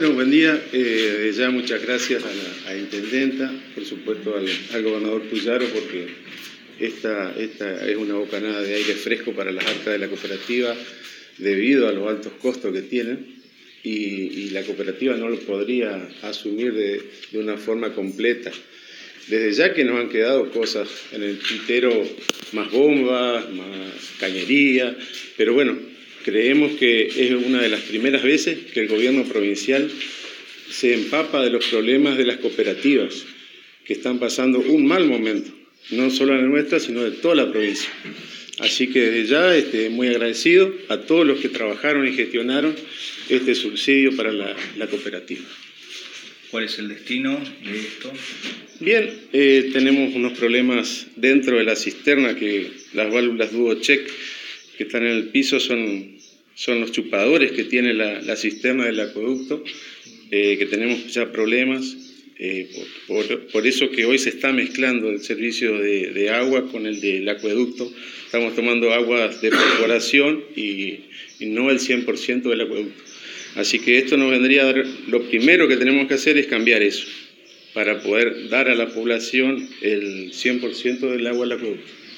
Bueno, buen día. Ya muchas gracias a la intendenta, por supuesto al gobernador Puyaro, porque esta es una bocanada de aire fresco para las arcas de la cooperativa debido a los altos costos que tienen y la cooperativa no lo podría asumir de una forma completa. Desde ya que nos han quedado cosas en el tintero, más bombas, más cañería, pero bueno, creemos que es una de las primeras veces que el gobierno provincial se empapa de los problemas de las cooperativas, que están pasando un mal momento, no solo la nuestra, sino de toda la provincia. Así que desde ya muy agradecido a todos los que trabajaron y gestionaron este subsidio para la cooperativa. ¿Cuál es el destino de esto? Bien, tenemos unos problemas dentro de la cisterna, que las válvulas DuoCheck que están en el piso son los chupadores que tiene la cisterna del acueducto, que tenemos ya problemas, por eso que hoy se está mezclando el servicio de agua con el del acueducto. Estamos tomando aguas de perforación y no el 100% del acueducto. Así que esto nos vendría a dar, lo primero que tenemos que hacer es cambiar eso, para poder dar a la población el 100% del agua al acueducto.